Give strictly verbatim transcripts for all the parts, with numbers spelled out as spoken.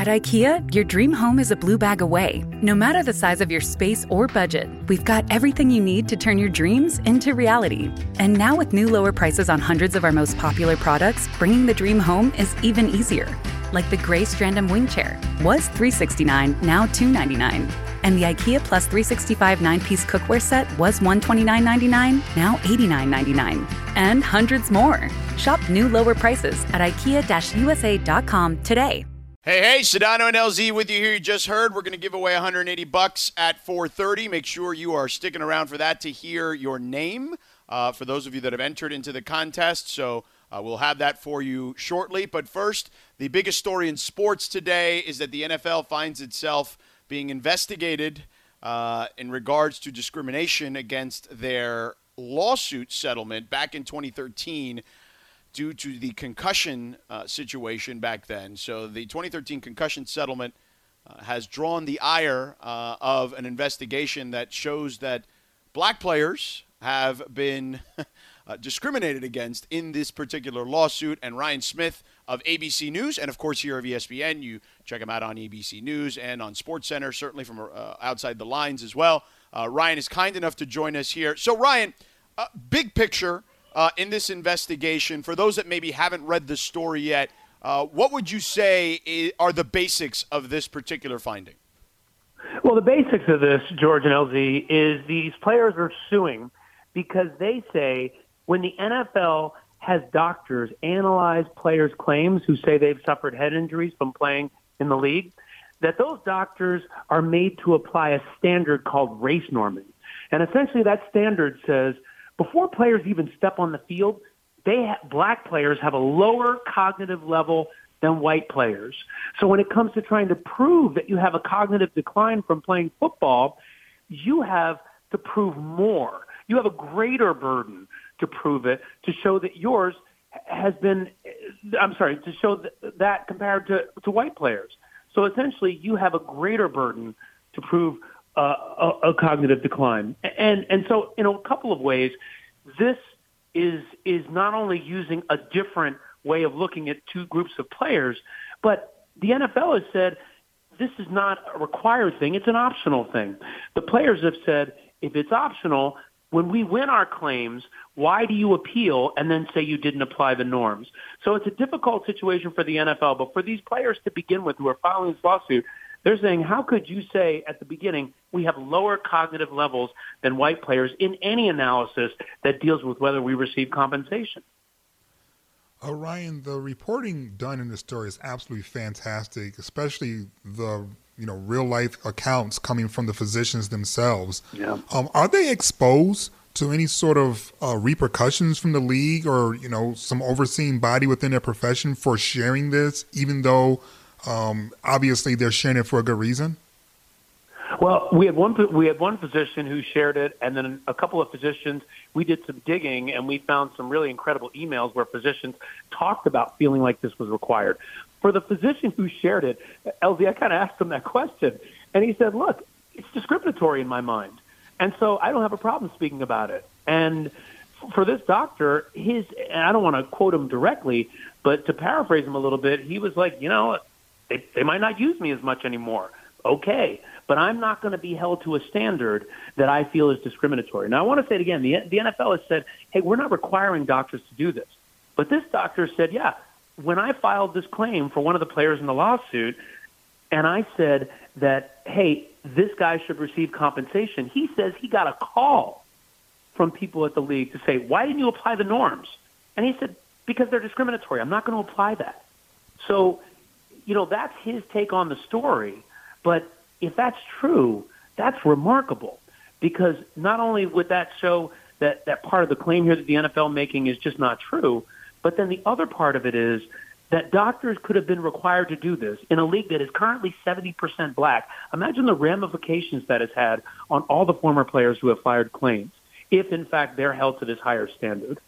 At IKEA, your dream home is a blue bag away. No matter the size of your space or budget, we've got everything you need to turn your dreams into reality. And now with new lower prices on hundreds of our most popular products, bringing the dream home is even easier. Like the gray Strandom wing chair, was three hundred sixty-nine dollars, now two hundred ninety-nine dollars. And the IKEA Plus three sixty-five nine-piece cookware set was one hundred twenty-nine dollars and ninety-nine cents, now eighty-nine dollars and ninety-nine cents. And hundreds more. Shop new lower prices at ikea U S A dot com today. Hey, hey, Sedano and L Z with you here. You just heard we're going to give away one hundred eighty bucks at four thirty. Make sure you are sticking around for that to hear your name uh, for those of you that have entered into the contest. So uh, we'll have that for you shortly. But first, the biggest story in sports today is that the N F L finds itself being investigated uh, in regards to discrimination against their lawsuit settlement back in twenty thirteen. Due to the concussion uh, situation back then. So the twenty thirteen concussion settlement uh, has drawn the ire uh, of an investigation that shows that black players have been uh, discriminated against in this particular lawsuit. And Ryan Smith of A B C News, and of course here of E S P N, you check him out on A B C News and on SportsCenter, certainly from uh, outside the lines as well. Uh, Ryan is kind enough to join us here. So Ryan, uh, big picture, Uh, in this investigation, for those that maybe haven't read the story yet, uh, what would you say is, are the basics of this particular finding? Well, the basics of this, George and L Z, is these players are suing because they say when the N F L has doctors analyze players' claims who say they've suffered head injuries from playing in the league, that those doctors are made to apply a standard called race norming. And essentially that standard says before players even step on the field, they ha- black players have a lower cognitive level than white players. So when it comes to trying to prove that you have a cognitive decline from playing football, you have to prove more. You have a greater burden to prove it, to show that yours has been, I'm sorry, to show that, that compared to, to white players. So essentially you have a greater burden to prove Uh, a, a cognitive decline. And and so in a couple of ways, this is is not only using a different way of looking at two groups of players, but the N F L has said this is not a required thing, it's an optional thing. The players have said if it's optional, when we win our claims, why do you appeal and then say you didn't apply the norms? So it's a difficult situation for the N F L, but for these players to begin with who are filing this lawsuit, they're saying, how could you say at the beginning we have lower cognitive levels than white players in any analysis that deals with whether we receive compensation? Uh, Ryan, the reporting done in this story is absolutely fantastic, especially the you know real life accounts coming from the physicians themselves. Yeah. Um, are they exposed to any sort of uh, repercussions from the league or you know some overseeing body within their profession for sharing this, even though Um, obviously, they're sharing it for a good reason? Well, we had one we had one physician who shared it, and then a couple of physicians. We did some digging, and we found some really incredible emails where physicians talked about feeling like this was required. For the physician who shared it, L Z, I kind of asked him that question, and he said, look, it's discriminatory in my mind, and so I don't have a problem speaking about it. And for this doctor, his and I don't want to quote him directly, but to paraphrase him a little bit, he was like, you know, They, they might not use me as much anymore. Okay, but I'm not going to be held to a standard that I feel is discriminatory. Now, I want to say it again. The, the N F L has said, hey, we're not requiring doctors to do this. But this doctor said, yeah, when I filed this claim for one of the players in the lawsuit, and I said that, hey, this guy should receive compensation, he says he got a call from people at the league to say, why didn't you apply the norms? And he said, because they're discriminatory. I'm not going to apply that. So, you know, that's his take on the story. But if that's true, that's remarkable because not only would that show that, that part of the claim here that the N F L making is just not true, but then the other part of it is that doctors could have been required to do this in a league that is currently seventy percent black. Imagine the ramifications that has had on all the former players who have fired claims if, in fact, they're held to this higher standard.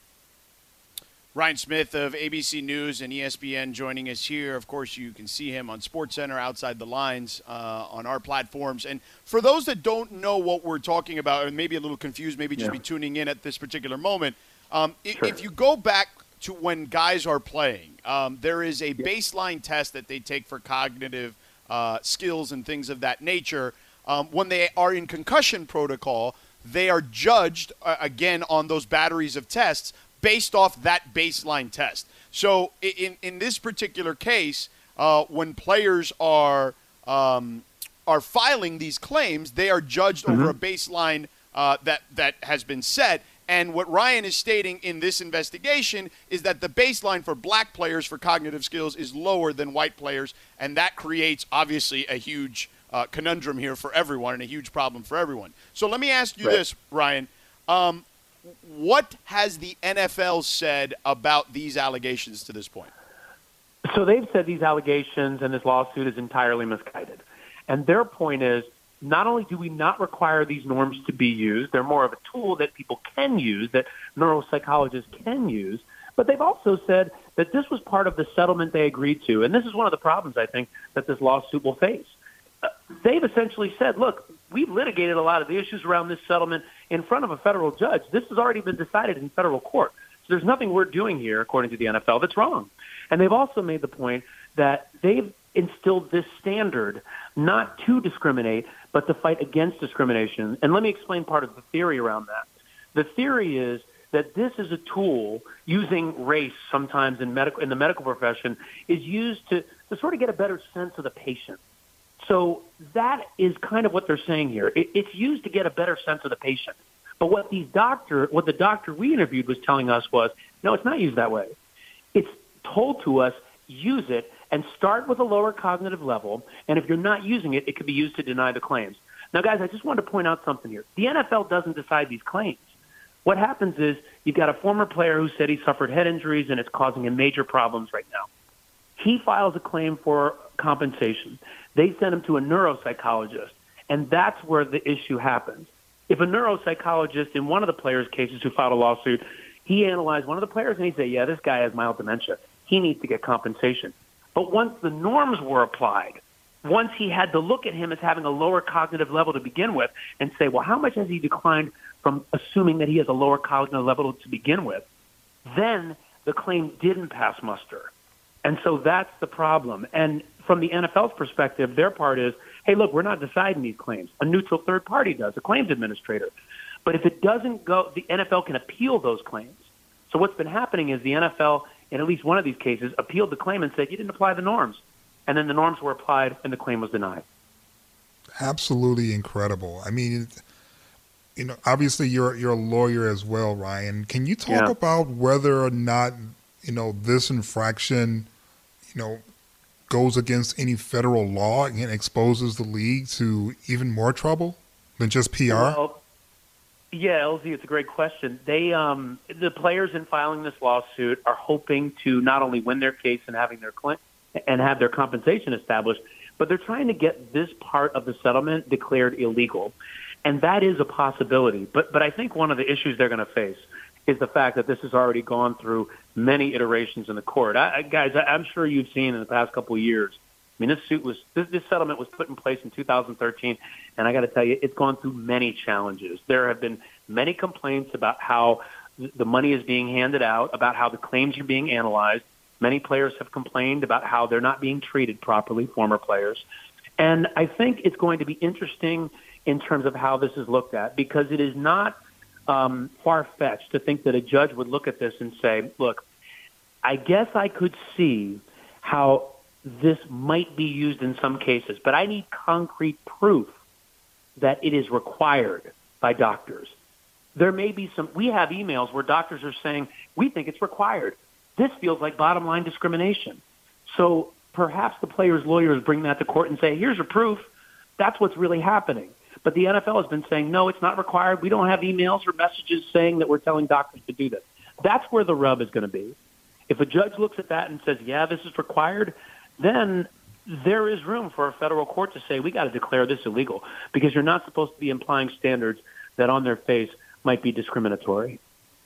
Ryan Smith of A B C News and E S P N joining us here. Of course, you can see him on SportsCenter, Outside the Lines, uh, on our platforms. And for those that don't know what we're talking about, or maybe a little confused, maybe just yeah. be tuning in at this particular moment, um, sure. if you go back to when guys are playing, um, there is a baseline test that they take for cognitive uh, skills and things of that nature. Um, when they are in concussion protocol, they are judged, uh, again, on those batteries of tests based off that baseline test. So in, in this particular case, uh, when players are um, are filing these claims, they are judged mm-hmm. over a baseline uh, that, that has been set. And what Ryan is stating in this investigation is that the baseline for black players for cognitive skills is lower than white players, and that creates, obviously, a huge uh, conundrum here for everyone and a huge problem for everyone. So let me ask you right. this, Ryan. Um, what has the N F L said about these allegations to this point? So they've said these allegations and this lawsuit is entirely misguided. And their point is, not only do we not require these norms to be used, they're more of a tool that people can use, that neuropsychologists can use, but they've also said that this was part of the settlement they agreed to. And this is one of the problems, I think, that this lawsuit will face. Uh, they've essentially said, look, we've litigated a lot of the issues around this settlement in front of a federal judge. This has already been decided in federal court. So there's nothing we're doing here, according to the N F L, that's wrong. And they've also made the point that they've instilled this standard not to discriminate, but to fight against discrimination. And let me explain part of the theory around that. The theory is that this is a tool using race sometimes in medical in the medical profession is used to, to sort of get a better sense of the patient. So that is kind of what they're saying here. It, it's used to get a better sense of the patient. But what these doctor, what the doctor we interviewed was telling us was, no, it's not used that way. It's told to us, use it and start with a lower cognitive level. And if you're not using it, it could be used to deny the claims. Now, guys, I just wanted to point out something here. The N F L doesn't decide these claims. What happens is you've got a former player who said he suffered head injuries and it's causing him major problems right now. He files a claim for compensation. They send him to a neuropsychologist, and that's where the issue happens. If a neuropsychologist in one of the players' cases who filed a lawsuit, he analyzed one of the players and he said, yeah, this guy has mild dementia. He needs to get compensation. But once the norms were applied, once he had to look at him as having a lower cognitive level to begin with and say, well, how much has he declined from assuming that he has a lower cognitive level to begin with, then the claim didn't pass muster. And so that's the problem. And from the N F L's perspective, their part is, hey, look, we're not deciding these claims. A neutral third party does, a claims administrator. But if it doesn't go, the N F L can appeal those claims. So what's been happening is the N F L, in at least one of these cases, appealed the claim and said, you didn't apply the norms. And then the norms were applied and the claim was denied. Absolutely incredible. I mean, you know, obviously you're you're a lawyer as well, Ryan. Can you talk Yeah. about whether or not, you know, this infraction, you know, goes against any federal law and exposes the league to even more trouble than just P R? Well, yeah, L Z, it's a great question. They, um, the players in filing this lawsuit are hoping to not only win their case and having their claim and have their compensation established, but they're trying to get this part of the settlement declared illegal, and that is a possibility. But but I think one of the issues they're going to face is the fact that this has already gone through many iterations in the court. I, I, guys, I, I'm sure you've seen in the past couple of years. I mean, this suit was this, this settlement was put in place in two thousand thirteen, and I got to tell you, it's gone through many challenges. There have been many complaints about how the money is being handed out, about how the claims are being analyzed. Many players have complained about how they're not being treated properly, former players. And I think it's going to be interesting in terms of how this is looked at, because it is not um, far-fetched to think that a judge would look at this and say, look, I guess I could see how this might be used in some cases, but I need concrete proof that it is required by doctors. There may be some, we have emails where doctors are saying, we think it's required. This feels like bottom line discrimination. So perhaps the players' lawyers bring that to court and say, here's your proof. That's what's really happening. But the N F L has been saying, no, it's not required. We don't have emails or messages saying that we're telling doctors to do this. That's where the rub is going to be. If a judge looks at that and says, yeah, this is required, then there is room for a federal court to say, we got to declare this illegal, because you're not supposed to be implying standards that on their face might be discriminatory.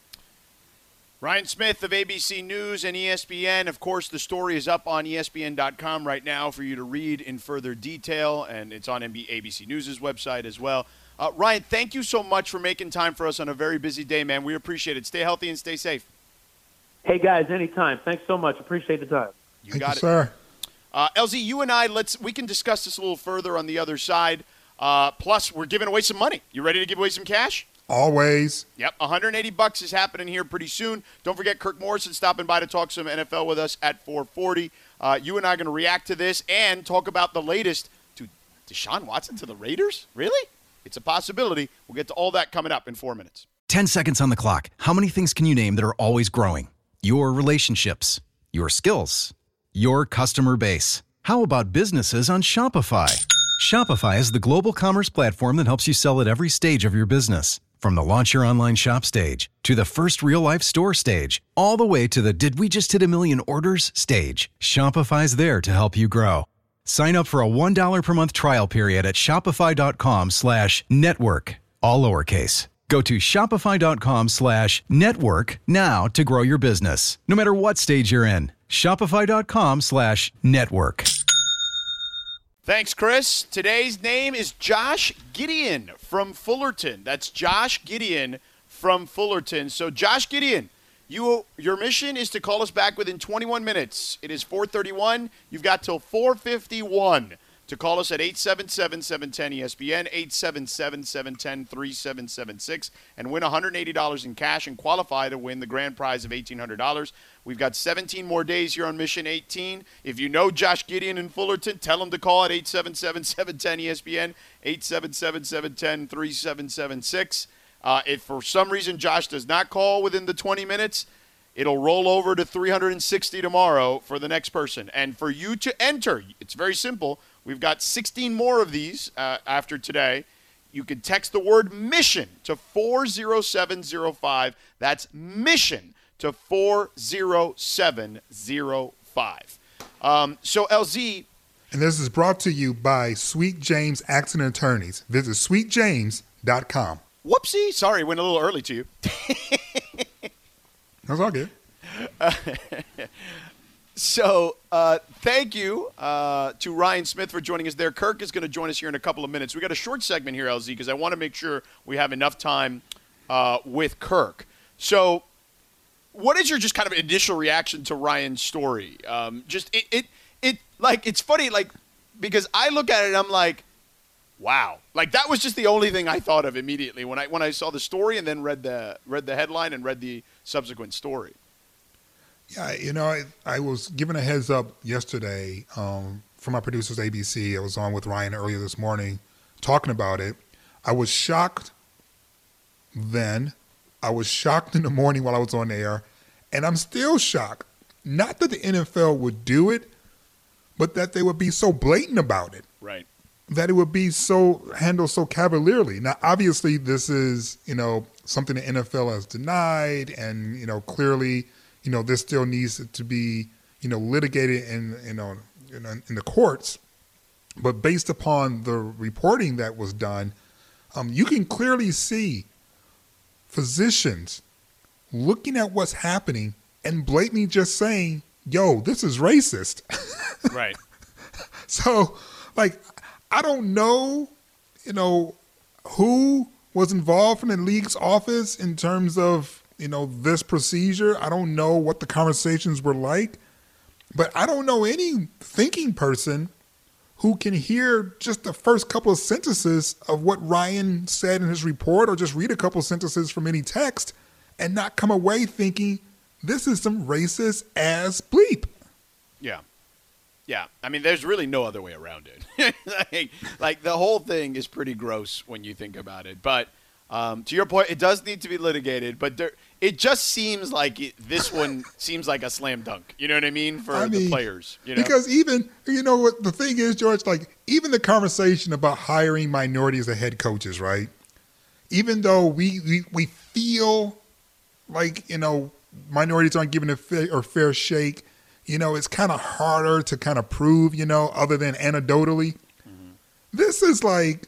Ryan Smith of A B C News and E S P N. Of course, the story is up on E S P N dot com right now for you to read in further detail, and it's on A B C News' website as well. Uh, Ryan, thank you so much for making time for us on a very busy day, man. We appreciate it. Stay healthy and stay safe. Hey, guys, anytime. Thanks so much. Appreciate the time. You Thank got you, it. sir. Uh, L Z, you and I, let's we can discuss this a little further on the other side. Uh, plus, we're giving away some money. You ready to give away some cash? Always. Yep, one hundred eighty bucks is happening here pretty soon. Don't forget Kirk Morrison stopping by to talk some N F L with us at four forty. Uh, you and I are going to react to this and talk about the latest. To Deshaun Watson to the Raiders? Really? It's a possibility. We'll get to all that coming up in four minutes. Ten seconds on the clock. How many things can you name that are always growing? Your relationships, your skills, your customer base. How about businesses on Shopify? Shopify is the global commerce platform that helps you sell at every stage of your business. From the launch your online shop stage, to the first real-life store stage, all the way to the did we just hit a million orders stage, Shopify's there to help you grow. Sign up for a one dollar per month trial period at shopify.com slash network, all lowercase. Go to shopify.com slash network now to grow your business, no matter what stage you're in. Shopify.com slash network. Thanks, Chris. Today's name is Josh Gideon from Fullerton. That's Josh Gideon from Fullerton. So, Josh Gideon, you your mission is to call us back within twenty-one minutes. It is four thirty-one. You've got till four fifty-one to call us at eight seven seven, seven one zero, E S P N, eight seven seven, seven one zero, three seven seven six, and win one hundred eighty dollars in cash and qualify to win the grand prize of eighteen hundred dollars. We've got seventeen more days here on Mission eighteen. If you know Josh Gideon in Fullerton, tell him to call at eight seven seven, seven one zero, E S P N, eight seven seven, seven one zero, three seven seven six. Uh, if for some reason Josh does not call within the twenty minutes, it'll roll over to three hundred sixty tomorrow for the next person. And for you to enter, it's very simple. We've got sixteen more of these uh, after today. You can text the word MISSION to four zero seven zero five. That's MISSION to four zero seven zero five. Um, so, L Z. And this is brought to you by Sweet James Accident Attorneys. Visit sweet james dot com. Whoopsie. Sorry, went a little early to you. That's all good. Uh, so, uh, thank you uh, to Ryan Smith for joining us there. Kirk is going to join us here in a couple of minutes. We got a short segment here, L Z, because I want to make sure we have enough time uh, with Kirk. So, what is your just kind of initial reaction to Ryan's story? Um, just it, it, it, like it's funny, like because I look at it and I'm like, wow, like that was just the only thing I thought of immediately when I when I saw the story and then read the read the headline and read the subsequent story. Yeah, you know, I, I was given a heads up yesterday um, from my producers, A B C. I was on with Ryan earlier this morning talking about it. I was shocked then. I was shocked in the morning while I was on air, and I'm still shocked. Not that the N F L would do it, but that they would be so blatant about it. Right. That it would be so handled so cavalierly. Now, obviously, this is, you know, something the N F L has denied, and, you know, clearly, you know, this still needs to be, you know, litigated in, you know, in, in the courts. But based upon the reporting that was done, um, you can clearly see physicians looking at what's happening and blatantly just saying, yo, this is racist. Right. So, like, I don't know, you know, who was involved from the league's office in terms of, you know, this procedure. I don't know what the conversations were like, but I don't know any thinking person who can hear just the first couple of sentences of what Ryan said in his report, or just read a couple of sentences from any text and not come away thinking this is some racist ass bleep. Yeah. Yeah. I mean, there's really no other way around it. like, like the whole thing is pretty gross when you think about it. But um, to your point, it does need to be litigated, but there, it just seems like it, this one seems like a slam dunk. You know what I mean? For I the mean, players. You know? Because even, you know what the thing is, George, like even the conversation about hiring minorities as head coaches, right? Even though we, we, we feel like, you know, minorities aren't given a fair, or fair shake, you know, it's kind of harder to kind of prove, you know, other than anecdotally. Mm-hmm. This is like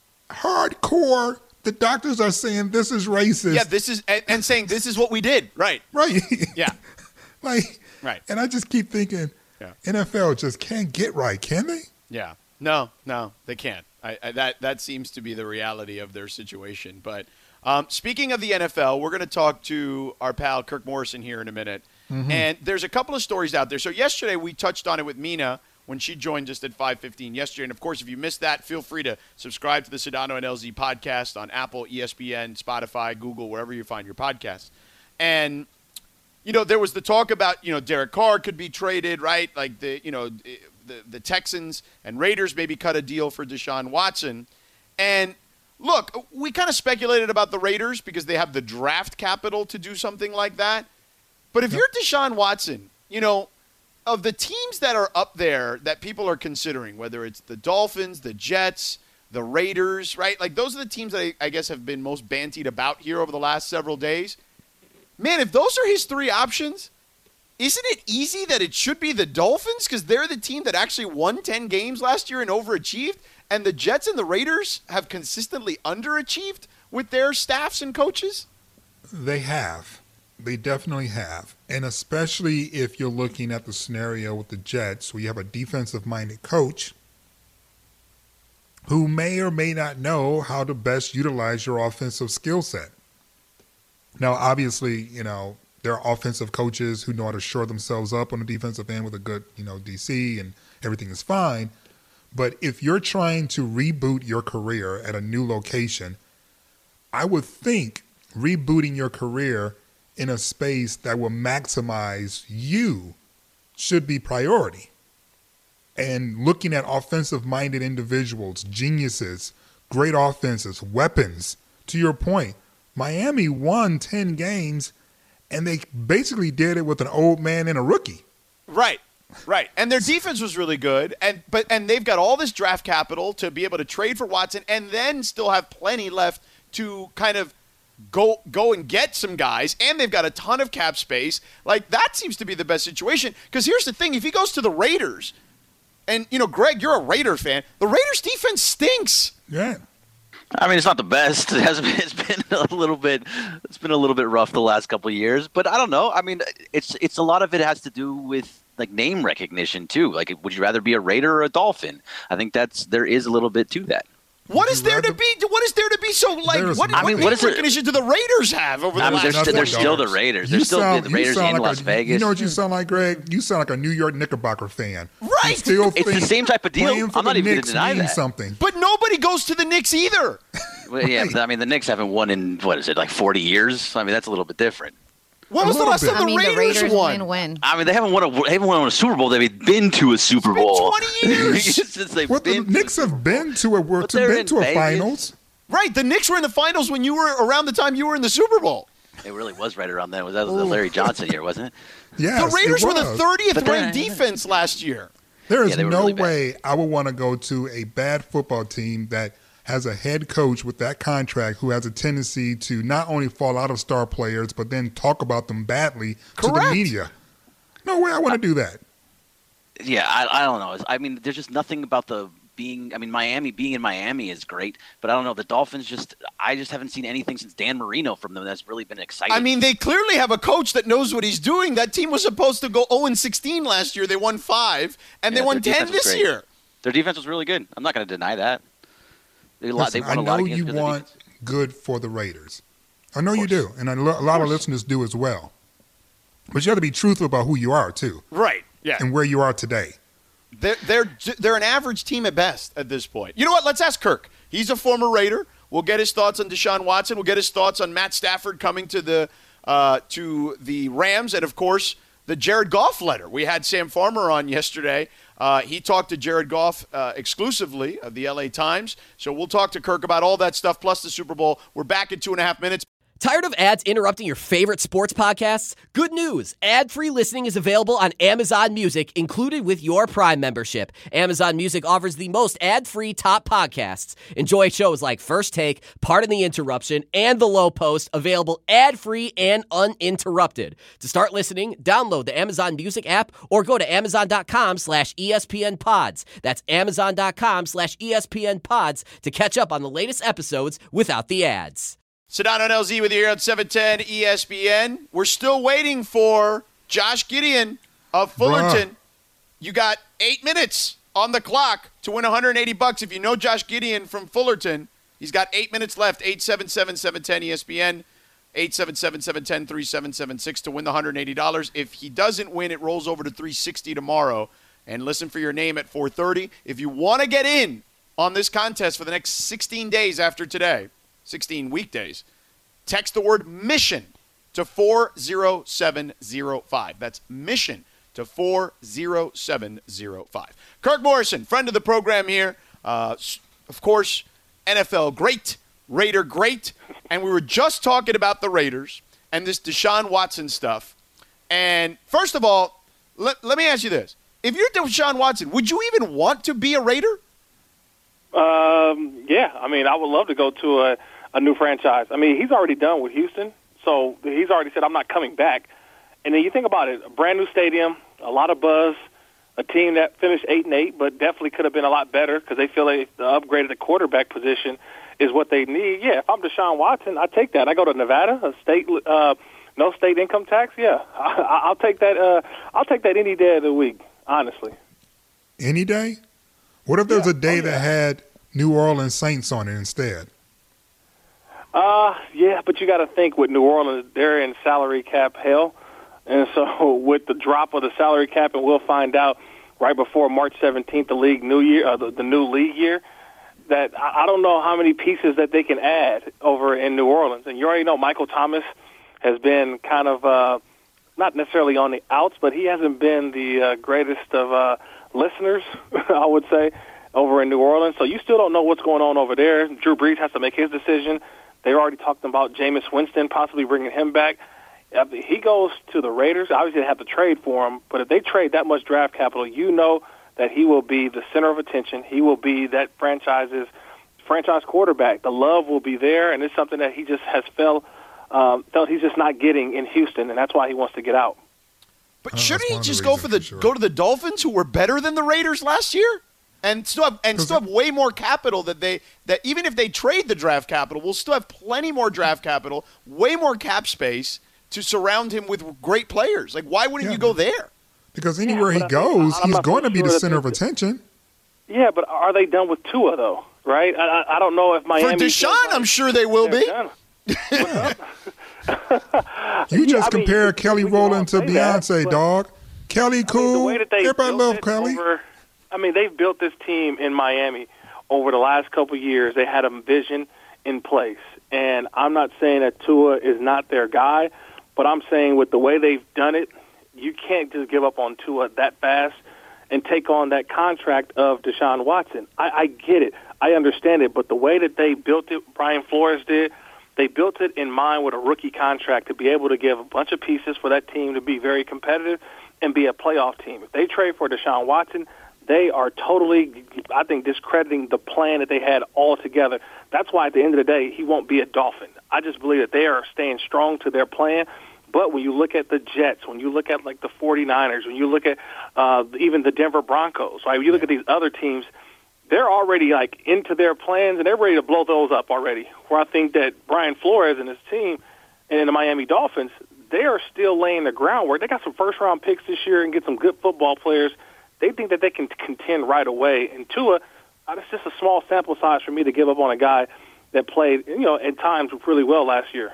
hardcore. The doctors are saying this is racist. Yeah, this is, and, and saying this is what we did. Right. Right. Yeah. Like, right. And I just keep thinking, yeah. N F L just can't get right, can they? Yeah. No, no, they can't. I, I, that that seems to be the reality of their situation. But um, speaking of the N F L, we're going to talk to our pal Kirk Morrison here in a minute. Mm-hmm. And there's a couple of stories out there. So yesterday we touched on it with Mina when she joined us at five fifteen yesterday. And, of course, if you missed that, feel free to subscribe to the Sedano and L Z podcast on Apple, E S P N, Spotify, Google, wherever you find your podcasts. And, you know, there was the talk about, you know, Derek Carr could be traded, right? Like, the you know, the, the Texans and Raiders maybe cut a deal for Deshaun Watson. And, look, we kind of speculated about the Raiders because they have the draft capital to do something like that. But if you're Deshaun Watson, you know, of the teams that are up there that people are considering, whether it's the Dolphins, the Jets, the Raiders, right? Like, those are the teams that I, I guess have been most bantied about here over the last several days. Man, if those are his three options, isn't it easy that it should be the Dolphins? Because they're the team that actually won ten games last year and overachieved. And the Jets and the Raiders have consistently underachieved with their staffs and coaches? They have. They definitely have. And especially if you're looking at the scenario with the Jets where you have a defensive-minded coach who may or may not know how to best utilize your offensive skill set. Now, obviously, you know, there are offensive coaches who know how to shore themselves up on the defensive end with a good, you know, D C and everything is fine. But if you're trying to reboot your career at a new location, I would think rebooting your career in a space that will maximize you should be priority. And looking at offensive-minded individuals, geniuses, great offenses, weapons, to your point, Miami won ten games, and they basically did it with an old man and a rookie. Right, right. And their defense was really good, and but and they've got all this draft capital to be able to trade for Watson and then still have plenty left to kind of go go and get some guys, and they've got a ton of cap space. Like, that seems to be the best situation. Because here's the thing. If he goes to the Raiders, and, you know, Greg, you're a Raider fan, the Raiders defense stinks. Yeah. I mean, it's not the best. It has it's been a little bit it's been a little bit rough the last couple of years, but I don't know. I mean, it's it's a lot of it has to do with like name recognition too. Like, would you rather be a Raider or a Dolphin? I think that's there is a little bit to that. What is there to be? What is there to be so like? What, I mean, what, what is recognition do the Raiders have over the I mean, last? They're, st- they're still the Raiders. They're You still sound- the you Raiders sound in like Las a- Vegas. You know what you sound like, Greg? You sound like a New York Knickerbocker fan. Right. You still It's the think same type of deal. playing for I'm not the even gonna Knicks deny means that. something. But nobody goes to the Knicks either. Well, yeah, but, I mean, the Knicks haven't won in what is it, like forty years? I mean, that's a little bit different. When was the little last bit. time the I mean, Raiders, the Raiders won? win win. I mean, they haven't won a they haven't won a Super Bowl. They've been to a Super been Bowl twenty years. since they've What the been to Knicks a Super have been to a But to they're been in to a Vegas. finals. Right, the Knicks were in the finals when you were around the time you were in the Super Bowl. It really was right around then. Was that was the Larry Johnson year, wasn't it? Yes, the Raiders it were the was. thirtieth But they're- ranked defense last year. There is Yeah, they were no really bad. way I would want to go to a bad football team that has a head coach with that contract who has a tendency to not only fall out of star players, but then talk about them badly to the Correct. media. No way I want to do that. Yeah, I, I don't know. I mean, there's just nothing about the being. I mean, Miami being in Miami is great, but I don't know. The Dolphins just. I just haven't seen anything since Dan Marino from them that's really been exciting. I mean, they clearly have a coach that knows what he's doing. That team was supposed to go oh and sixteen last year. They won five, and Yeah, they won their ten defense was this great. year. Their defense was really good. I'm not going to deny that. They, lot, they Listen, won I a lot know of games you because of their want defense. good for the Raiders. I know you do, and a lo- a lot of listeners do as well. But you have to be truthful about who you are, too, Right. Yeah. and where you are today. They're, they're, they're an average team at best at this point. You know what? Let's ask Kirk. He's a former Raider. We'll get his thoughts on Deshaun Watson. We'll get his thoughts on Matt Stafford coming to the uh, to the Rams. And, of course, the Jared Goff letter. We had Sam Farmer on yesterday. Uh, he talked to Jared Goff uh, exclusively of the L A Times. So we'll talk to Kirk about all that stuff, plus the Super Bowl. We're back in two and a half minutes. Tired of ads interrupting your favorite sports podcasts? Good news. Ad-free listening is available on Amazon Music, included with your Prime membership. Amazon Music offers the most ad-free top podcasts. Enjoy shows like First Take, Pardon the Interruption, and The Low Post, available ad-free and uninterrupted. To start listening, download the Amazon Music app or go to amazon.com slash ESPN pods. That's amazon.com slash ESPN pods to catch up on the latest episodes without the ads. Sedano and L Z with you here on seven ten E S P N. We're still waiting for Josh Gideon of Fullerton. Bruh. You got eight minutes on the clock to win one hundred eighty bucks. If you know Josh Gideon from Fullerton, he's got eight minutes left. eight seven seven, seven one zero E S P N, eight seven seven, seven one zero, three seven seven six to win the one hundred eighty dollars. If he doesn't win, it rolls over to three sixty tomorrow, and listen for your name at four thirty. If you want to get in on this contest for the next sixteen days after today, sixteen weekdays, text the word mission to four zero seven zero five. That's mission to four zero seven zero five. Kirk Morrison, friend of the program here. Uh, of course, N F L great, Raider great. And we were just talking about the Raiders and this Deshaun Watson stuff. And first of all, let, let me ask you this. If you're Deshaun Watson, would you even want to be a Raider? Um, yeah. I mean, I would love to go to a, a new franchise. I mean, he's already done with Houston. So he's already said, I'm not coming back. And then you think about it, a brand new stadium, a lot of buzz, a team that finished eight and eight, but definitely could have been a lot better because they feel like the upgrade at the quarterback position is what they need. Yeah, if I'm Deshaun Watson, I take that. I go to Nevada, a state, uh, no state income tax. Yeah, I, I'll take that. Uh, I'll take that any day of the week, honestly. Any day? What if there's yeah. a day oh, yeah. that had New Orleans Saints on it instead? Uh, yeah, but you got to think with New Orleans, they're in salary cap hell. And so with the drop of the salary cap, and we'll find out right before March seventeenth, the league new year, uh, the, the new league year, that I, I don't know how many pieces that they can add over in New Orleans. And you already know Michael Thomas has been kind of uh, not necessarily on the outs, but he hasn't been the uh, greatest of uh, listeners, I would say, over in New Orleans. So you still don't know what's going on over there. Drew Brees has to make his decision. They already talked about Jameis Winston possibly bringing him back. If he goes to the Raiders, obviously they have to trade for him, but if they trade that much draft capital, you know that he will be the center of attention. He will be that franchise's franchise quarterback. The love will be there, and it's something that he just has felt, um, felt he's just not getting in Houston, and that's why he wants to get out. But Oh, shouldn't he that's one of just the go for the reasons, for sure. go to the Dolphins, who were better than the Raiders last year, and still have and still have way more capital that they that even if they trade the draft capital, we'll still have plenty more draft capital, way more cap space to surround him with great players. Like, why wouldn't Yeah. you go there? Because anywhere Yeah, he but I- goes, I'm he's not going so to be sure the that center of they- attention. Yeah, but are they done with Tua, though, right? I, I, I don't know if Miami... For Deshaun, I'm sure they will be. You just Yeah, I mean, compare you- Kelly we can all Rowland to say that, Beyonce, but- dog. Kelly I mean, cool. the way that they Everybody built love it Kelly. Over, I mean, they've built this team in Miami over the last couple of years. They had a vision in place. And I'm not saying that Tua is not their guy, but I'm saying with the way they've done it, you can't just give up on Tua that fast and take on that contract of Deshaun Watson. I, I get it. I understand it. But the way that they built it, Brian Flores did, they built it in mind with a rookie contract to be able to give a bunch of pieces for that team to be very competitive and be a playoff team. If they trade for Deshaun Watson, they are totally, I think, discrediting the plan that they had altogether. That's why at the end of the day, he won't be a Dolphin. I just believe that they are staying strong to their plan. But when you look at the Jets, when you look at like the 49ers, when you look at uh, even the Denver Broncos, right? When you look at these other teams, they're already like into their plans and they're ready to blow those up already. Where I think that Brian Flores and his team and the Miami Dolphins, they are still laying the groundwork. They got some first-round picks this year and get some good football players. They think that they can contend right away. And Tua, uh, it's just a small sample size for me to give up on a guy that played, you know, at times really well last year.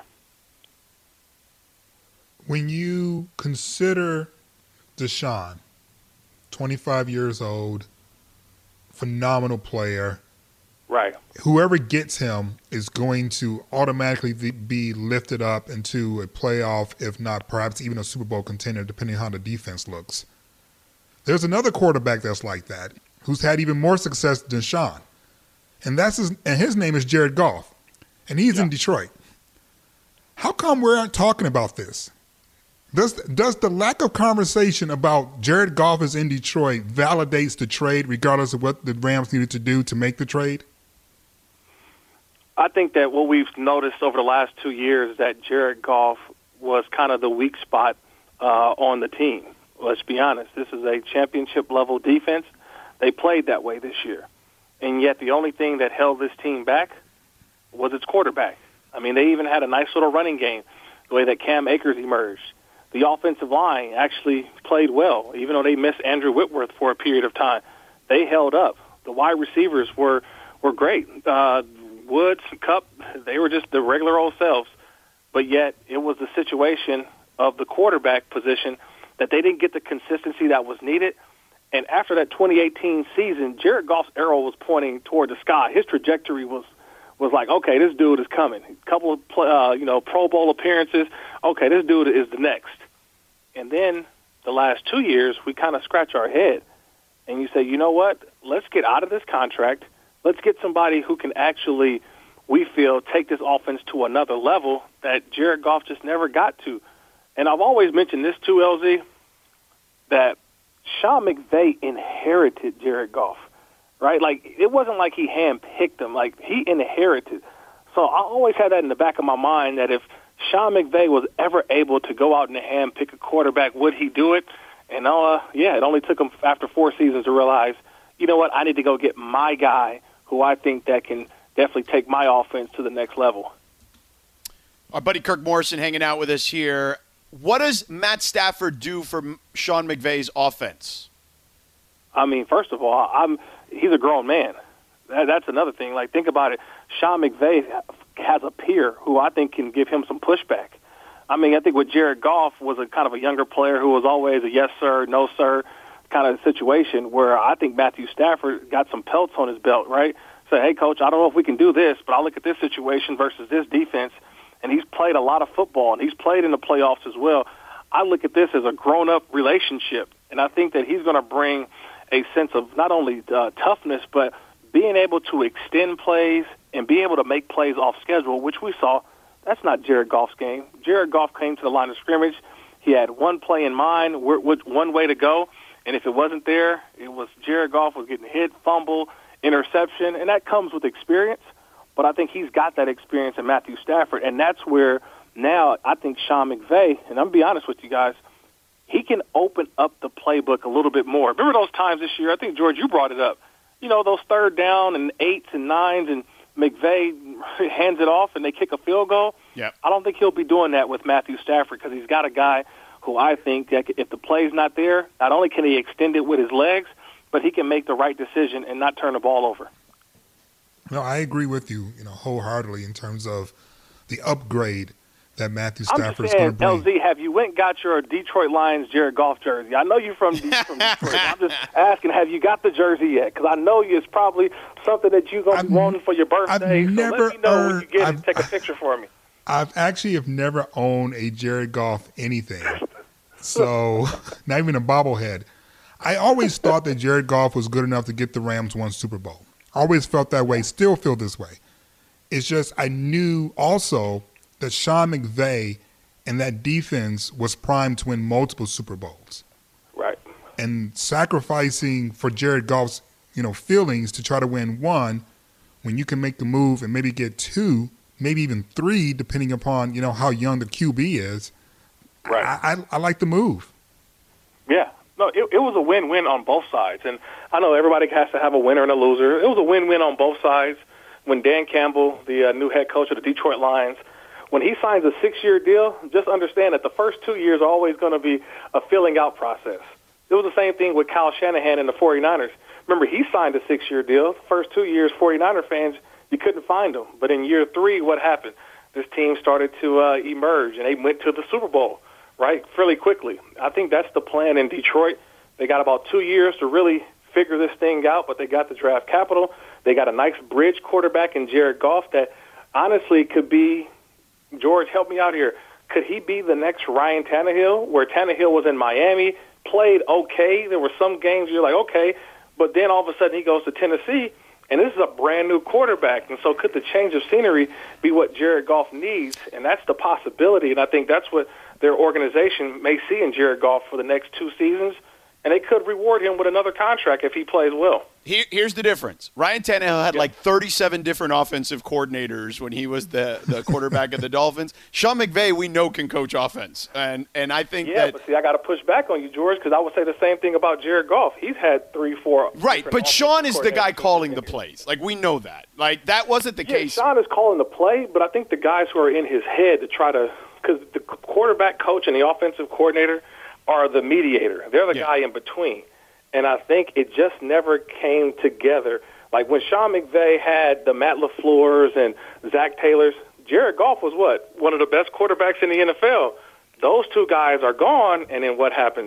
When you consider Deshaun, twenty-five years old, phenomenal player, Right. whoever gets him is going to automatically be lifted up into a playoff, if not perhaps even a Super Bowl contender, depending on how the defense looks. There's another quarterback that's like that, who's had even more success than Deshaun, and that's his, and his name is Jared Goff, and he's yeah. in Detroit. How come we aren't talking about this? Does does the lack of conversation about Jared Goff is in Detroit validates the trade, regardless of what the Rams needed to do to make the trade? I think that what we've noticed over the last two years is that Jared Goff was kind of the weak spot uh, on the team. Let's be honest. This is a championship-level defense. They played that way this year. And yet the only thing that held this team back was its quarterback. I mean, they even had a nice little running game, the way that Cam Akers emerged. The offensive line actually played well, even though they missed Andrew Whitworth for a period of time. They held up. The wide receivers were, were great. Uh, Woods, Cup, they were just the regular old selves. But yet it was the situation of the quarterback position that they didn't get the consistency that was needed. And after that twenty eighteen season, Jared Goff's arrow was pointing toward the sky. His trajectory was was like, okay, this dude is coming. A couple of uh, you know Pro Bowl appearances. Okay, this dude is the next. And then the last two years, we kind of scratch our head, and you say, you know what? Let's get out of this contract. Let's get somebody who can actually, we feel, take this offense to another level that Jared Goff just never got to. And I've always mentioned this too, L Z, that Sean McVay inherited Jared Goff, right? Like, it wasn't like he handpicked him. Like, he inherited. So I always had that in the back of my mind that if Sean McVay was ever able to go out and handpick a quarterback, would he do it? And, uh, yeah, it only took him after four seasons to realize, you know what, I need to go get my guy who I think that can definitely take my offense to the next level. Our buddy Kirk Morrison hanging out with us here. What does Matt Stafford do for Sean McVay's offense? I mean, first of all, I'm he's a grown man. That, that's another thing. Like, think about it. Sean McVay has a peer who I think can give him some pushback. I mean, I think with Jared Goff was a kind of a younger player who was always a yes, sir, no, sir kind of situation where I think Matthew Stafford got some pelts on his belt, right? Say, hey, coach, I don't know if we can do this, but I look at this situation versus this defense, and he's played a lot of football, and he's played in the playoffs as well. I look at this as a grown-up relationship, and I think that he's going to bring a sense of not only uh, toughness, but being able to extend plays and be able to make plays off schedule, which we saw. That's not Jared Goff's game. Jared Goff came to the line of scrimmage. He had one play in mind, one way to go, and if it wasn't there, it was Jared Goff was getting hit, fumble, interception, and that comes with experience. But I think he's got that experience in Matthew Stafford, and that's where now I think Sean McVay, and I'm going to be honest with you guys, he can open up the playbook a little bit more. Remember those times this year? I think, George, you brought it up. You know, those third down and eights and nines, and McVay hands it off and they kick a field goal. Yep. I don't think he'll be doing that with Matthew Stafford because he's got a guy who I think that if the play's not there, not only can he extend it with his legs, but he can make the right decision and not turn the ball over. No, I agree with you, you know, wholeheartedly in terms of the upgrade that Matthew Stafford is going to bring. L Z, have you went and got your Detroit Lions Jared Goff jersey? I know you're from, from Detroit. I'm just asking, have you got the jersey yet? Because I know it's probably something that you're going to be wanting for your birthday. I've so never let me know earned, when you get I've, it. Take a picture for me. I've actually have never owned a Jared Goff anything. So not even a bobblehead. I always thought that Jared Goff was good enough to get the Rams one Super Bowl. Always felt that way, still feel this way. It's just I knew also that Sean McVay and that defense was primed to win multiple Super Bowls. Right. And sacrificing for Jared Goff's, you know, feelings to try to win one when you can make the move and maybe get two, maybe even three, depending upon, you know, how young the Q B is. Right. I, I, I like the move. Yeah. No, it, it was a win-win on both sides. And I know everybody has to have a winner and a loser. It was a win-win on both sides. When Dan Campbell, the uh, new head coach of the Detroit Lions, when he signs a six-year deal, just understand that the first two years are always going to be a filling-out process. It was the same thing with Kyle Shanahan and the 49ers. Remember, he signed a six-year deal. The first two years, 49er fans, you couldn't find him. But in year three, what happened? This team started to uh, emerge, and they went to the Super Bowl, right, fairly quickly. I think that's the plan in Detroit. They got about two years to really figure this thing out, but they got the draft capital. They got a nice bridge quarterback in Jared Goff that honestly could be, George, help me out here, could he be the next Ryan Tannehill, where Tannehill was in Miami, played okay. There were some games you're like, okay, but then all of a sudden he goes to Tennessee, and this is a brand-new quarterback. And so could the change of scenery be what Jared Goff needs? And that's the possibility, and I think that's what their organization may see in Jared Goff for the next two seasons, and they could reward him with another contract if he plays well. Here, here's the difference. Ryan Tannehill had like thirty-seven different offensive coordinators when he was the, the quarterback of the Dolphins. Sean McVay, we know, can coach offense. And and I think yeah, that – but see, I got to push back on you, George, because I would say the same thing about Jared Goff. He's had three, four – Right, but Sean is the guy calling the plays. Like, we know that. Like, that wasn't the yeah, case. Sean is calling the play, but I think the guys who are in his head to try to – because the quarterback coach and the offensive coordinator are the mediator. They're the yeah. guy in between. And I think it just never came together. Like when Sean McVay had the Matt LaFleurs and Zach Taylors, Jared Goff was what? One of the best quarterbacks in the N F L. Those two guys are gone, and then what happens?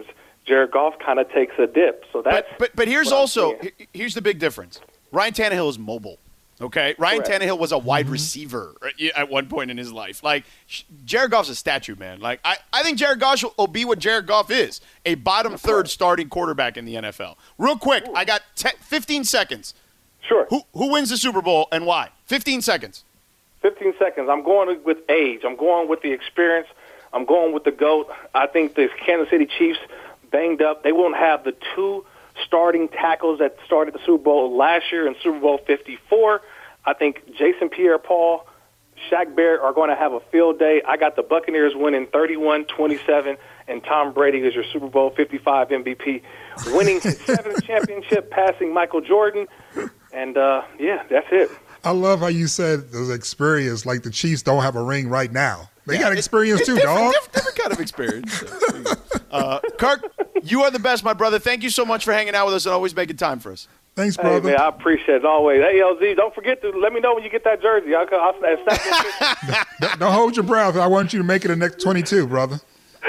Jared Goff kind of takes a dip. So that's but but, but here's also here's the big difference. Ryan Tannehill is mobile. Okay, Ryan Correct. Tannehill was a wide mm-hmm. receiver at one point in his life. Like, Jared Goff's a statue, man. Like, I, I think Jared Goff will be what Jared Goff is, a bottom third starting quarterback in the N F L. Real quick, Ooh. I got ten, fifteen seconds. Sure. Who who wins the Super Bowl and why? fifteen seconds. fifteen seconds. I'm going with age. I'm going with the experience. I'm going with the GOAT. I think the Kansas City Chiefs banged up. They won't have the two starting tackles that started the Super Bowl last year in Super Bowl fifty-four. I think Jason Pierre-Paul, Shaq Barrett are going to have a field day. I got the Buccaneers winning thirty-one twenty-seven, and Tom Brady is your Super Bowl fifty-five M V P, winning his seventh championship, passing Michael Jordan. And, uh, yeah, that's it. I love how you said those experience, like the Chiefs don't have a ring right now. They yeah, got experience it, too, different, dog. Different, different kind of experience. uh, Kirk, you are the best, my brother. Thank you so much for hanging out with us and always making time for us. Thanks, brother. Hey, man, I appreciate it always. Hey, L Z, don't forget to let me know when you get that jersey. I'll, I'll, I'll don't, don't hold your breath. I want you to make it the next twenty-two, brother.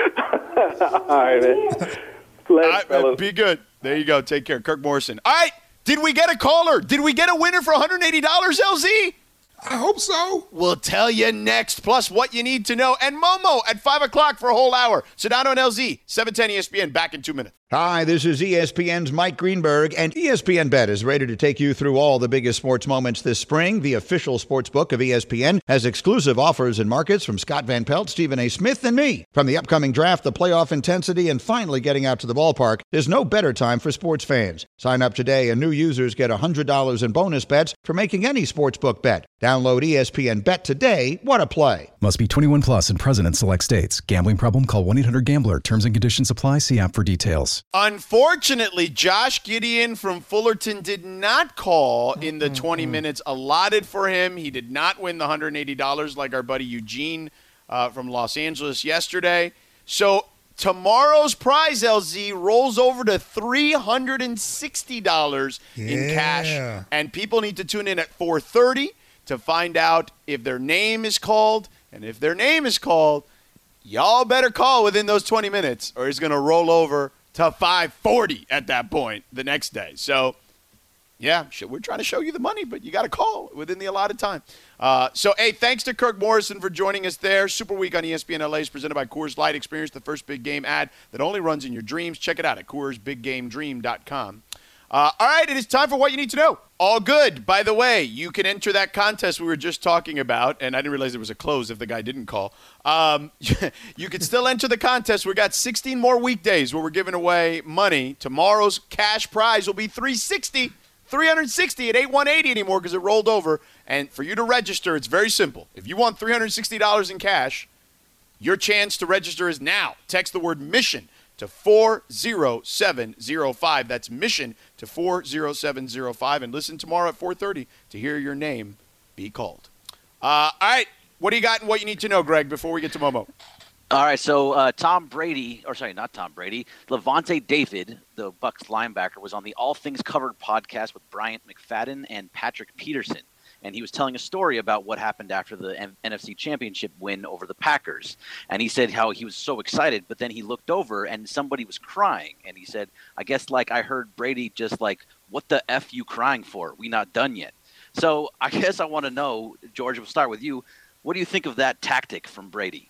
All right, man. All right, man. Be good. There you go. Take care. Kirk Morrison. All right. Did we get a caller? Did we get a winner for one hundred eighty dollars, L Z? I hope so. We'll tell you next, plus what you need to know. And Momo at five o'clock for a whole hour. Sedano and L Z, seven ten E S P N, back in two minutes. Hi, this is E S P N's Mike Greenberg, and E S P N Bet is ready to take you through all the biggest sports moments this spring. The official sports book of E S P N has exclusive offers and markets from Scott Van Pelt, Stephen A. Smith, and me. From the upcoming draft, the playoff intensity, and finally getting out to the ballpark, there's no better time for sports fans. Sign up today, and new users get one hundred dollars in bonus bets for making any sportsbook bet. Download E S P N Bet today. What a play. Must be twenty-one plus and present in select states. Gambling problem? Call one eight hundred gambler. Terms and conditions apply. See app for details. Unfortunately, Josh Gideon from Fullerton did not call in the twenty minutes allotted for him. He did not win the one hundred eighty dollars like our buddy Eugene uh, from Los Angeles yesterday. So tomorrow's prize, L Z, rolls over to three hundred sixty dollars yeah. in cash. And people need to tune in at four thirty to find out if their name is called. And if their name is called, y'all better call within those twenty minutes or it's going to roll over to five forty at that point the next day. So, yeah, we're trying to show you the money, but you got to call within the allotted time. Uh, so, hey, thanks to Kirk Morrison for joining us there. Super Week on E S P N L A is presented by Coors Light. Experience the first big game ad that only runs in your dreams. Check it out at Coors Big Game Dream dot com. Uh, all right, it is time for what you need to know. All good. By the way, you can enter that contest we were just talking about, and I didn't realize it was a close if the guy didn't call. Um, you can still enter the contest. We got sixteen more weekdays where we're giving away money. Tomorrow's cash prize will be three hundred sixty dollars. three hundred sixty dollars. It ain't one hundred eighty dollars anymore because it rolled over. And for you to register, it's very simple. If you want three hundred sixty dollars in cash, your chance to register is now. Text the word MISSION to four zero seven zero five. That's MISSION to four zero seven zero five. And listen tomorrow at four thirty to hear your name be called. Uh, all right. What do you got and what you need to know, Greg, before we get to Momo? All right, so uh, Tom Brady, or sorry, not Tom Brady, Levante David, the Bucs linebacker, was on the All Things Covered podcast with Bryant McFadden and Patrick Peterson. And he was telling a story about what happened after the N F C Championship win over the Packers. And he said how he was so excited, but then he looked over and somebody was crying. And he said, I guess like I heard Brady just like, what the F you crying for? We not done yet. So I guess I want to know, George, we'll start with you. What do you think of that tactic from Brady?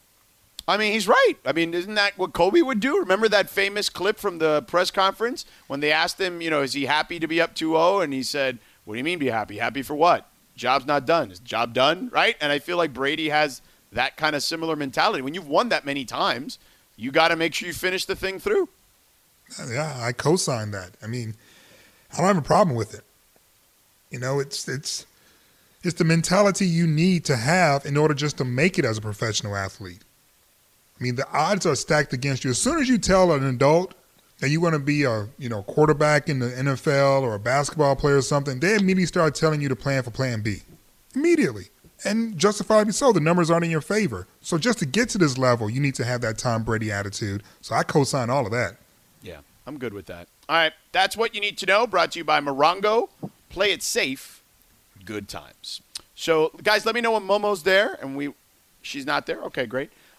I mean, he's right. I mean, isn't that what Kobe would do? Remember that famous clip from the press conference when they asked him, you know, is he happy to be up two oh? And he said, what do you mean be happy? Happy for what? Job's not done. Is the job done? Right? And I feel like Brady has that kind of similar mentality. When you've won that many times, you got to make sure you finish the thing through. Yeah, I co-sign that. I mean, I don't have a problem with it. You know, it's it's it's the mentality you need to have in order just to make it as a professional athlete. I mean, the odds are stacked against you. As soon as you tell an adult that you want to be a you know quarterback in the N F L or a basketball player or something, they immediately start telling you to plan for plan B. Immediately. And justifiably so. The numbers aren't in your favor. So just to get to this level, you need to have that Tom Brady attitude. So I co-sign all of that. Yeah, I'm good with that. All right, that's what you need to know. Brought to you by Morongo. Play it safe. Good times. So, guys, let me know when Momo's there. And we, she's not there? Okay, great.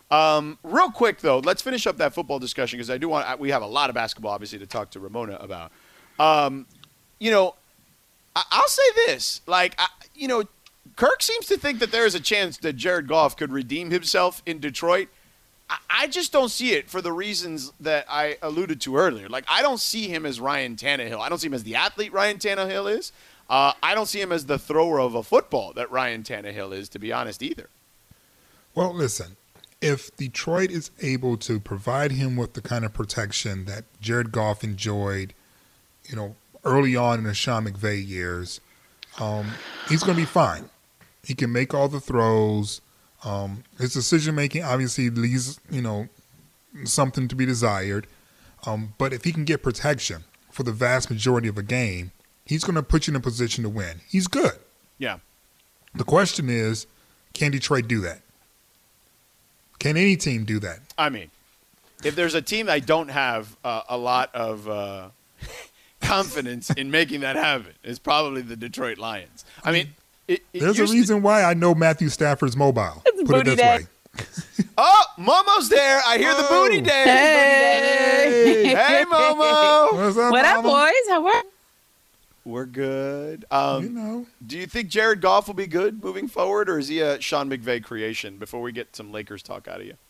Um, real quick, though, let's finish up that football discussion because I do want – we have a lot of basketball, obviously, to talk to Ramona about. Um, you know, I, I'll say this. Like, I, you know, Kirk seems to think that there is a chance that Jared Goff could redeem himself in Detroit. I, I just don't see it for the reasons that I alluded to earlier. Like, I don't see him as Ryan Tannehill. I don't see him as the athlete Ryan Tannehill is. Uh, I don't see him as the thrower of a football that Ryan Tannehill is, to be honest, either. Well, listen. If Detroit is able to provide him with the kind of protection that Jared Goff enjoyed, you know, early on in the Sean McVay years, um, he's going to be fine. He can make all the throws. Um, his decision-making obviously leaves, you know, something to be desired. Um, but if he can get protection for the vast majority of a game, he's going to put you in a position to win. He's good. Yeah. The question is, can Detroit do that? Can any team do that? I mean, if there's a team I don't have uh, a lot of uh, confidence in making that happen, it's probably the Detroit Lions. I mean, it, it there's a reason st- why I know Matthew Stafford's mobile. It's Put it this day. way. Oh, Momo's there. I hear oh. the booty day. Hey, hey, Momo. What's up, what Mama? up, boys? How are? We're good. Um, you know. Do you think Jared Goff will be good moving forward, or is he a Sean McVay creation before we get some Lakers talk out of you?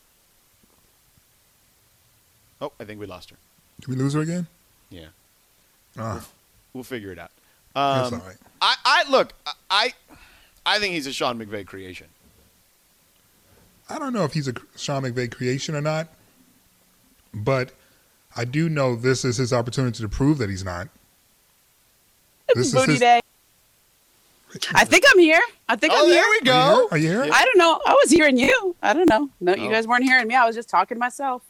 Oh, I think we lost her. Did we lose her again? Yeah. Uh, we'll, we'll figure it out. Um, that's all right. I, I look, I, I think he's a Sean McVay creation. I don't know if he's a Sean McVay creation or not, but I do know this is his opportunity to prove that he's not. This Booty is his... day. I think I'm here. I think oh, I'm here. there we go. Are you here? Are you here? I don't know. I was hearing you. I don't know. No, oh. you guys weren't hearing me. I was just talking to myself.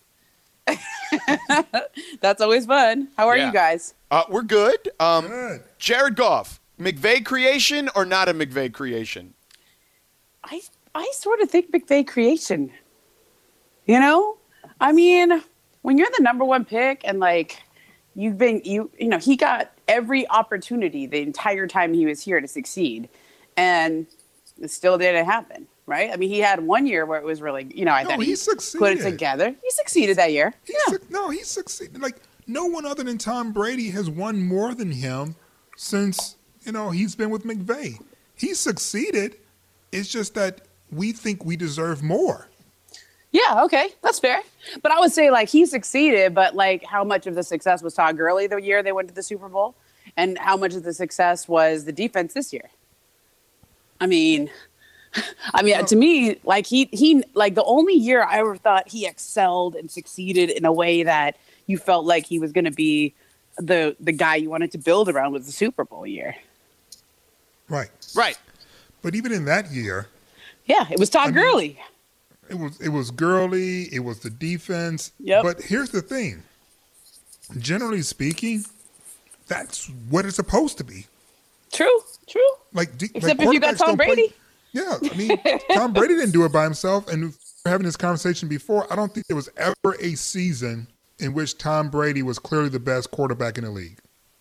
That's always fun. How are yeah. you guys? Uh, we're good. Um, good. Jared Goff, McVay creation or not a McVay creation? I I sort of think McVay creation. You know, I mean, when you're the number one pick and like you've been you you know he got every opportunity the entire time he was here to succeed, and it still didn't happen. Right? I mean, he had one year where it was really, you know, I no, thought he, he succeeded. put it together. He succeeded that year. He yeah. su- no, he succeeded. Like, no one other than Tom Brady has won more than him since, you know, he's been with McVay. He succeeded. It's just that we think we deserve more. Yeah, okay. That's fair. But I would say, like, he succeeded, but, like, how much of the success was Todd Gurley the year they went to the Super Bowl? And how much of the success was the defense this year? I mean... I mean, to me, like he, he, like the only year I ever thought he excelled and succeeded in a way that you felt like he was going to be the the guy you wanted to build around was the Super Bowl year. Right. Right. But even in that year, yeah, it was Todd I Gurley. Mean, it was it was Gurley. It was the defense. Yep. But here's the thing. Generally speaking, that's what it's supposed to be. True. True. Like, except like if you got Tom Brady. Play, Yeah, I mean, Tom Brady didn't do it by himself. And we were having this conversation before, I don't think there was ever a season in which Tom Brady was clearly the best quarterback in the league.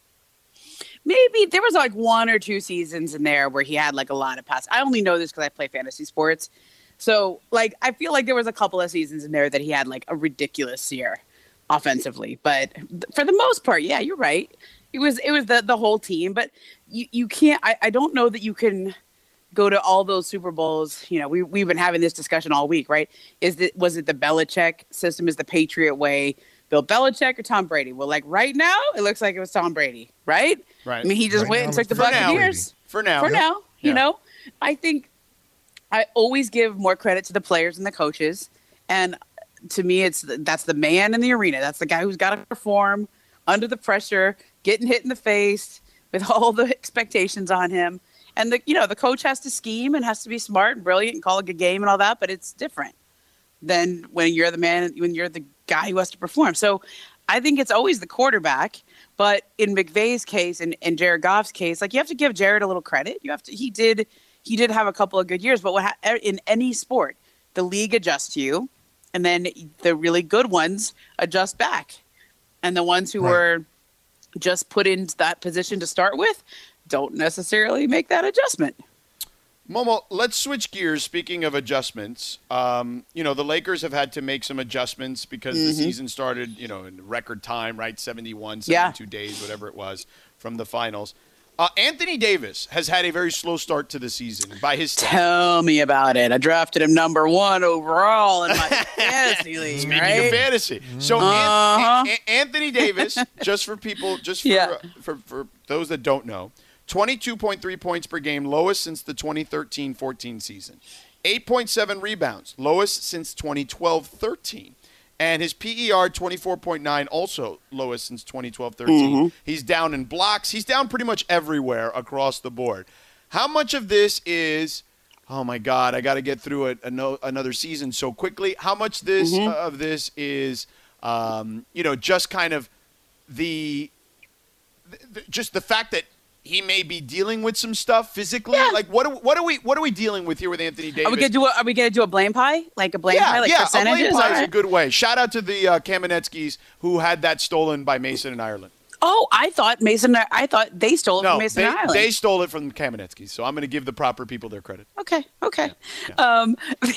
Maybe there was like one or two seasons in there where he had like a lot of passes. I only know this because I play fantasy sports. So, like, I feel like there was a couple of seasons in there that he had like a ridiculous year offensively. But for the most part, yeah, you're right. It was it was the, the whole team. But you, you can't I, I don't know that you can go to all those Super Bowls. You know, we, we've been having this discussion all week, right? Is it, was it the Belichick system? Is the Patriot way Bill Belichick or Tom Brady? Well, like right now, it looks like it was Tom Brady, right? Right. I mean, he just right went and took the Buccaneers. For now. For yeah. now, you yeah. know, I think I always give more credit to the players and the coaches. And to me, it's that's the man in the arena. That's the guy who's got to perform under the pressure, getting hit in the face with all the expectations on him. And, the you know, the coach has to scheme and has to be smart and brilliant and call a good game and all that, but it's different than when you're the man, when you're the guy who has to perform. So I think it's always the quarterback. But in McVay's case and, and Jared Goff's case, like you have to give Jared a little credit. You have to. He did he did have a couple of good years. But what ha- in any sport, the league adjusts to you, and then the really good ones adjust back. And the ones who right. were just put into that position to start with don't necessarily make that adjustment. Momo, let's switch gears. Speaking of adjustments, um, you know, the Lakers have had to make some adjustments because mm-hmm. the season started, you know, in record time, right? seventy-one, seventy-two yeah. days, whatever it was, from the finals. Uh, Anthony Davis has had a very slow start to the season by his stats. Tell me about it. I drafted him number one overall in my fantasy league. Speaking right? of fantasy, so uh-huh. An- An- Anthony Davis, just for people, just for, yeah. uh, for for those that don't know, twenty-two point three points per game, lowest since the twenty thirteen fourteen season. eight point seven rebounds, lowest since twenty twelve thirteen. And his P E R, twenty-four point nine, also lowest since twenty twelve thirteen. Mm-hmm. He's down in blocks. He's down pretty much everywhere across the board. How much of this is, oh, my God, I got to get through it another season so quickly. How much this mm-hmm. of this is, um, you know, just kind of the, the – just the fact that he may be dealing with some stuff physically. Yeah. Like, what are, what are we what are we dealing with here with Anthony Davis? Are we gonna do a, Are we gonna do a blame pie? Like a blame yeah, pie? Like yeah, percentages? a blame pie right. is a good way. Shout out to the uh, Kamenetskis who had that stolen by Mason and Ireland. Oh, I thought Mason. I thought they stole it no, from Mason they, and Ireland. they stole it from the Kamenetskis. So I'm going to give the proper people their credit. Okay. Okay. Yeah, yeah. Um,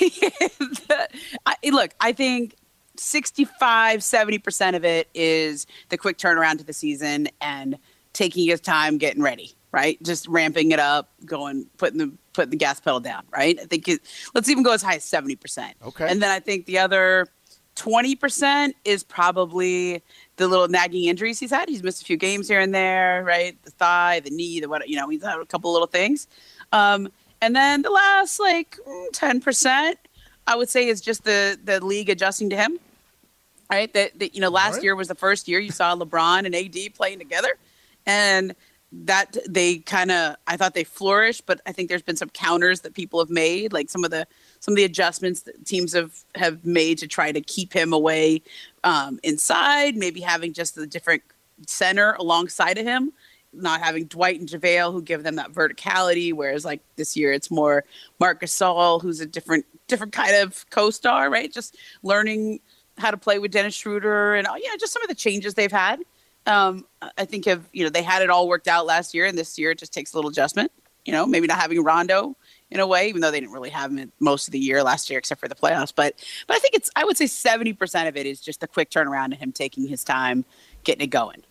the, I, look, I think sixty-five, seventy percent of it is the quick turnaround to the season and taking his time getting ready. Right, just ramping it up, going, putting the putting the gas pedal down. Right, I think it, let's even go as high as seventy percent. Okay, and then I think the other twenty percent is probably the little nagging injuries he's had. He's missed a few games here and there. Right, the thigh, the knee, the what, you know, he's had a couple of little things. Um, and then the last like ten percent, I would say, is just the the league adjusting to him. Right, that, that you know, last what? year was the first year you saw LeBron and A D playing together, and that they kind of, I thought they flourished, but I think there's been some counters that people have made, like some of the some of the adjustments that teams have, have made to try to keep him away um, inside, maybe having just the different center alongside of him, not having Dwight and JaVale who give them that verticality, whereas like this year it's more Marc Gasol, who's a different different kind of co-star, right? Just learning how to play with Dennis Schroeder and, yeah, just some of the changes they've had. Um, I think of, you know, they had it all worked out last year, and this year it just takes a little adjustment, you know, maybe not having Rondo in a way, even though they didn't really have him most of the year last year, except for the playoffs. But, but I think it's, I would say seventy percent of it is just the quick turnaround and him taking his time, getting it going.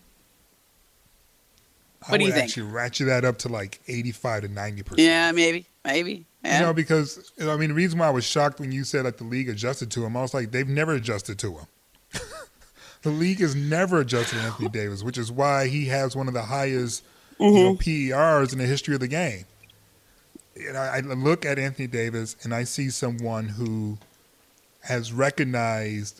What I do you would think? Actually ratchet that up to like eighty-five to ninety percent. Yeah, maybe, maybe. Yeah. You know, because, I mean, the reason why I was shocked when you said that the league adjusted to him, I was like, they've never adjusted to him. The league has never adjusted to Anthony Davis, which is why he has one of the highest mm-hmm. you know, P E Rs in the history of the game. And I, I look at Anthony Davis and I see someone who has recognized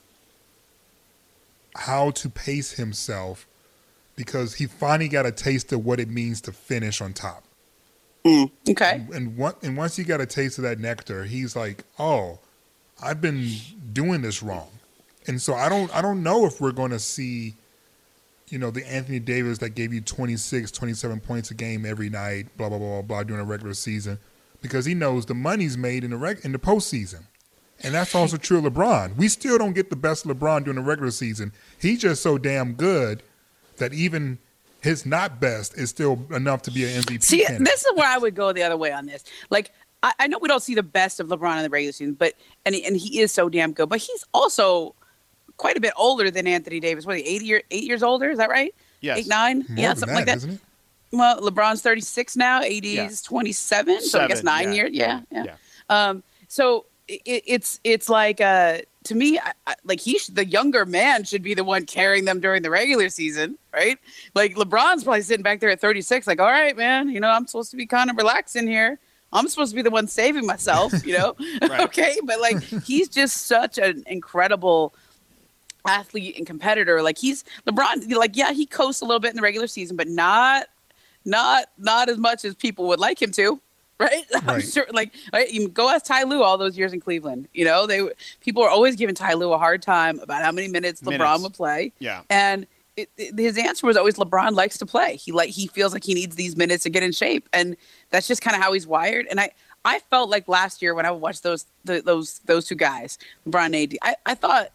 how to pace himself because he finally got a taste of what it means to finish on top. Mm, okay. And, and, one, and once he got a taste of that nectar, he's like, oh, I've been doing this wrong. And so I don't I don't know if we're going to see, you know, the Anthony Davis that gave you twenty-six, twenty-seven points a game every night, blah, blah, blah, blah, blah, during a regular season, because he knows the money's made in the reg- in the postseason. And that's also true of LeBron. We still don't get the best LeBron during the regular season. He's just so damn good that even his not best is still enough to be an M V P See, candidate. This is where I would go the other way on this. Like, I, I know we don't see the best of LeBron in the regular season, but and he, and he is so damn good, but he's also quite a bit older than Anthony Davis. What, eight year, eight years older? Is that right? Yes. Eight, nine? More yeah, than something that, like that. Isn't it? Well, LeBron's thirty-six now. A D's Yeah. twenty-seven. So Seven, I guess nine yeah. years. Yeah, yeah. Yeah. Um, so it, it's it's like uh, to me, I, I, like he sh- the younger man should be the one carrying them during the regular season, right? Like LeBron's probably sitting back there at thirty-six, like, all right, man, you know, I'm supposed to be kind of relaxing here. I'm supposed to be the one saving myself, you know? Right. Okay, but like he's just such an incredible athlete and competitor. Like he's LeBron, like, yeah, he coasts a little bit in the regular season, but not not not as much as people would like him to, right? I'm Right. sure, like, right, you go ask Ty Lue all those years in Cleveland. You know, they people are always giving Ty Lue a hard time about how many minutes LeBron Minutes. would play. Yeah. And it, it, his answer was always LeBron likes to play. He like he feels like he needs these minutes to get in shape, and that's just kind of how he's wired. And I, I felt like last year when I watched those the, those those two guys, LeBron and A D, I, I thought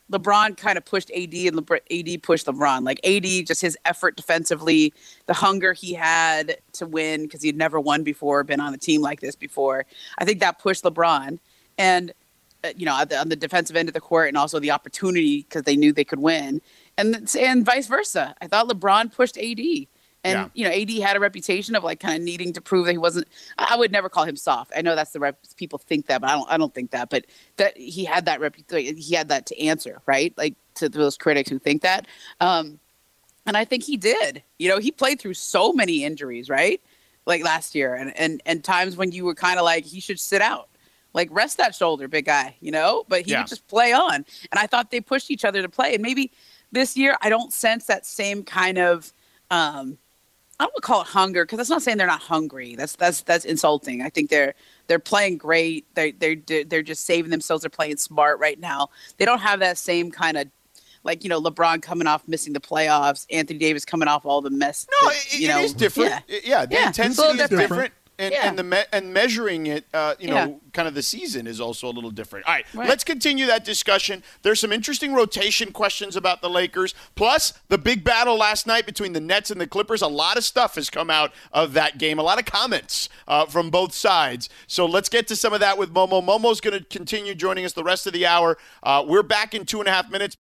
LeBron kind of pushed A D and LeBron, A D pushed LeBron. Like A D, just his effort defensively, the hunger he had to win because he'd never won before, been on a team like this before. I think that pushed LeBron. And, uh, you know, on the, on the defensive end of the court and also the opportunity because they knew they could win. And, and vice versa. I thought LeBron pushed A D. And, yeah. you know, A D had a reputation of like kind of needing to prove that he wasn't, I would never call him soft. I know that's the rep, people think that, but I don't, I don't think that, but that he had that reputation, he had that to answer, right? Like to those critics who think that. Um, and I think he did, you know, he played through so many injuries, right? Like last year and, and, and times when you were kind of like, he should sit out, like rest that shoulder, big guy, you know, but he yeah. would just play on. And I thought they pushed each other to play. And maybe this year, I don't sense that same kind of, um, I don't want to call it hunger because that's not saying they're not hungry. That's that's that's insulting. I think they're they're playing great. They they they're just saving themselves. They're playing smart right now. They don't have that same kind of like you know LeBron coming off missing the playoffs, Anthony Davis coming off all the mess. No, that, it, you it know, is different. Yeah, yeah the yeah, intensity is different. different. And, yeah. and the me- and measuring it, uh, you know, yeah. kind of the season is also a little different. All right, right, let's continue that discussion. There's some interesting rotation questions about the Lakers. Plus, the big battle last night between the Nets and the Clippers. A lot of stuff has come out of that game. A lot of comments uh, from both sides. So let's get to some of that with Momo. Momo's going to continue joining us the rest of the hour. Uh, we're back in two and a half minutes.